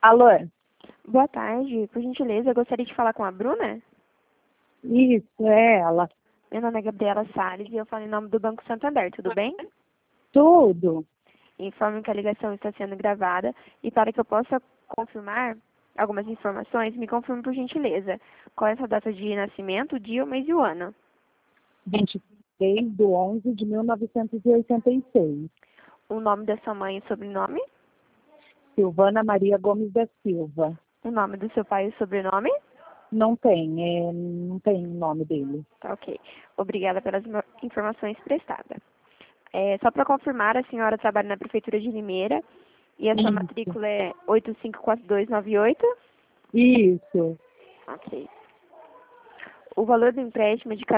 Alô? Boa tarde. Por gentileza, eu gostaria de falar com a Bruna. Isso, é ela. Meu nome é Gabriela Salles e eu falo em nome do Banco Santander, tudo bem? Tudo. Informo que a ligação está sendo gravada e para que eu possa confirmar algumas informações, me confirme por gentileza. Qual é a sua data de nascimento, o dia, o mês e o ano? 23/11/1986. O nome da sua mãe e sobrenome? Silvana Maria Gomes da Silva. O nome do seu pai e sobrenome? Não tem o nome dele. Tá, ok. Obrigada pelas informações prestadas. Só para confirmar, a senhora trabalha na Prefeitura de Limeira e a sua Isso. matrícula é 854298? Isso. Ok. O valor do empréstimo é de R$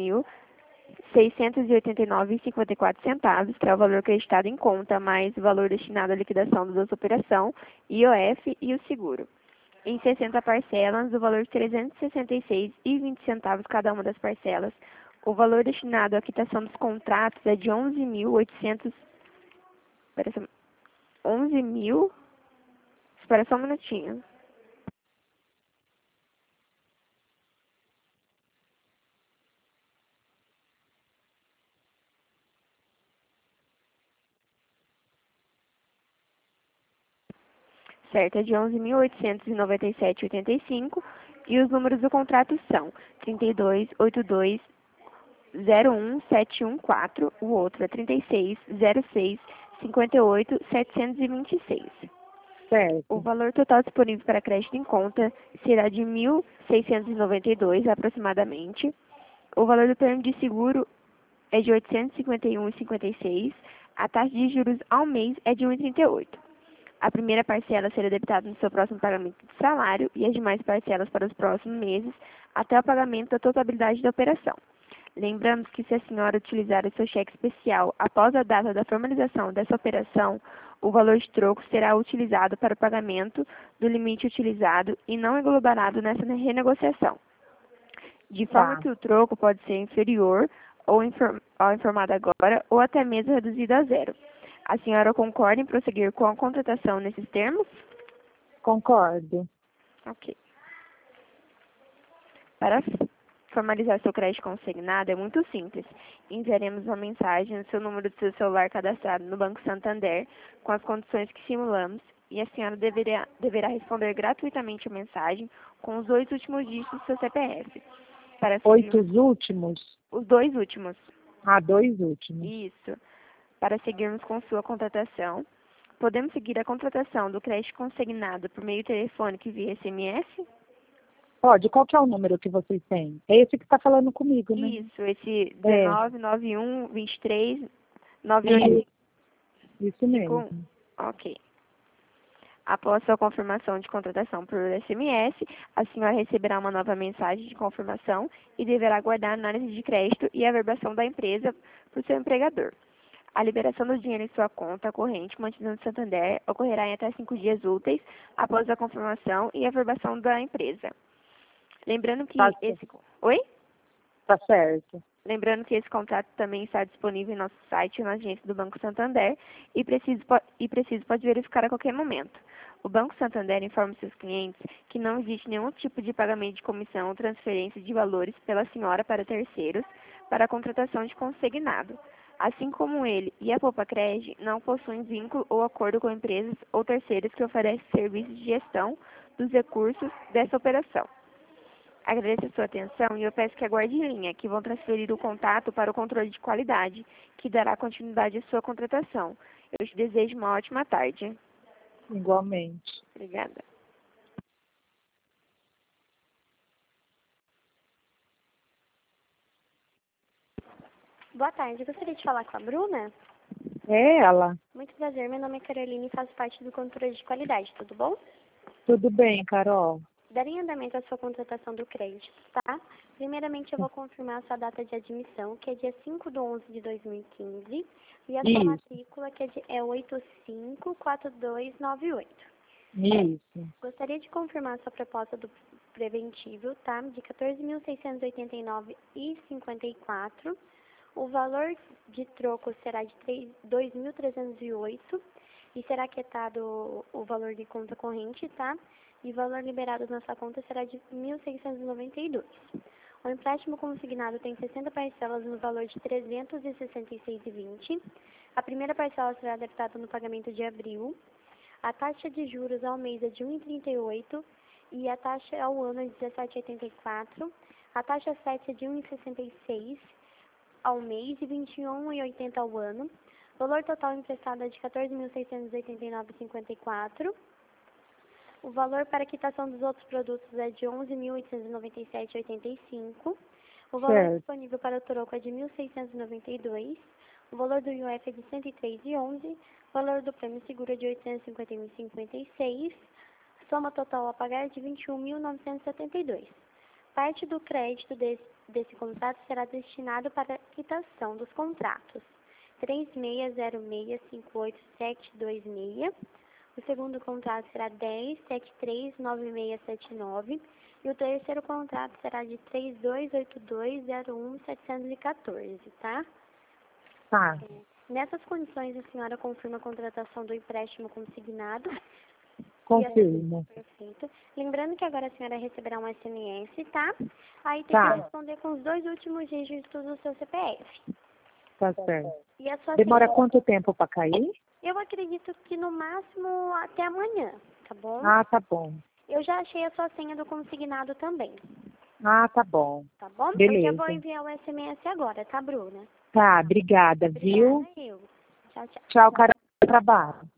14.689,54, que é o valor acreditado em conta, mais o valor destinado à liquidação da sua operação, IOF e o seguro. Em 60 parcelas, o valor de R$ 366,20 cada uma das parcelas. O valor destinado à quitação dos contratos é de 11.800. Espera só, 11 mil. Espera só um minutinho. Certo, é de 11.897,85 e os números do contrato são 3282011714, o outro é 360658,726. Certo. O valor total disponível para crédito em conta será de 1.692 aproximadamente. O valor do plano de seguro é de 851,56. A taxa de juros ao mês é de 1,38. A primeira parcela será debitada no seu próximo pagamento de salário e as demais parcelas para os próximos meses, até o pagamento da totalidade da operação. Lembrando que se a senhora utilizar o seu cheque especial após a data da formalização dessa operação, o valor de troco será utilizado para o pagamento do limite utilizado e não englobará nessa renegociação. De forma que o troco pode ser inferior ao informado agora ou até mesmo reduzido a zero. A senhora concorda em prosseguir com a contratação nesses termos? Concordo. Ok. Para formalizar seu crédito consignado é muito simples. Enviaremos uma mensagem no seu número de seu celular cadastrado no Banco Santander com as condições que simulamos e a senhora deverá responder gratuitamente a mensagem com os 2 últimos dígitos do seu CPF. Para 8 últimos? Os 2 últimos. 2 últimos. Isso. Para seguirmos com sua contratação, podemos seguir a contratação do crédito consignado por meio telefônico e via SMS? Pode. Qual que é o número que vocês têm? É esse que está falando comigo, né? Isso, esse 1991-23-9851. Isso mesmo. Ok. Após sua confirmação de contratação por SMS, a senhora receberá uma nova mensagem de confirmação e deverá aguardar a análise de crédito e a averbação da empresa por seu empregador. A liberação do dinheiro em sua conta corrente mantida no Santander ocorrerá em até 5 dias úteis após a confirmação e a averbação da empresa. Lembrando que Oi? Tá certo. Lembrando que esse contrato também está disponível em nosso site na agência do Banco Santander e preciso pode verificar a qualquer momento. O Banco Santander informa seus clientes que não existe nenhum tipo de pagamento de comissão ou transferência de valores pela senhora para terceiros para a contratação de consignado. Assim como ele e a Poupa-Cred não possuem vínculo ou acordo com empresas ou terceiros que oferecem serviços de gestão dos recursos dessa operação. Agradeço a sua atenção e eu peço que aguarde em linha, que vão transferir o contato para o controle de qualidade, que dará continuidade à sua contratação. Eu te desejo uma ótima tarde. Igualmente. Obrigada. Boa tarde, gostaria de falar com a Bruna? É ela. Muito prazer, meu nome é Caroline e faço parte do controle de qualidade, tudo bom? Tudo bem, Carol. Darei andamento à sua contratação do crédito, tá? Primeiramente, eu vou confirmar a sua data de admissão, que é dia 5/11/2015, e a sua matrícula, que é 854298. Isso. Gostaria de confirmar a sua proposta do preventivo, tá? De 14.689,54. O valor de troco será de 2.308 e será quietado o valor de conta corrente, tá? E o valor liberado na sua conta será de 1.692. O empréstimo consignado tem 60 parcelas no valor de 366,20. A primeira parcela será debitada no pagamento de abril. A taxa de juros ao mês é de 1,38 e a taxa ao ano é de 17,84. A taxa 7 é de 1,66 ao mês e 21,80 ao ano. O valor total emprestado é de 14.689,54. O valor para quitação dos outros produtos é de 11.897,85. O valor disponível para o troco é de 1.692. O valor do IOF é de 103,11. O valor do prêmio seguro é de 851,56. Soma total a pagar é de 21.972. Parte do crédito desse contrato será destinado para a quitação dos contratos 3606582726. O segundo contrato será 10739679 e o terceiro contrato será de 3282011714, tá? Tá. Nessas condições, a senhora confirma a contratação do empréstimo consignado? Confirmo. Perfeito. Lembrando que agora a senhora receberá um SMS, tá? Aí tem que responder com os 2 últimos dígitos do seu CPF. Tá certo. E a sua Demora senha? quanto tempo para cair? Eu acredito que no máximo até amanhã, tá bom? Ah, tá bom. Eu já achei a sua senha do consignado também, Ah, tá bom. tá bom? Beleza. Eu já vou enviar o SMS agora, tá, Bruna? Tá, obrigada, viu? Obrigada, eu. Tchau, tchau. Tchau, cara, trabalho.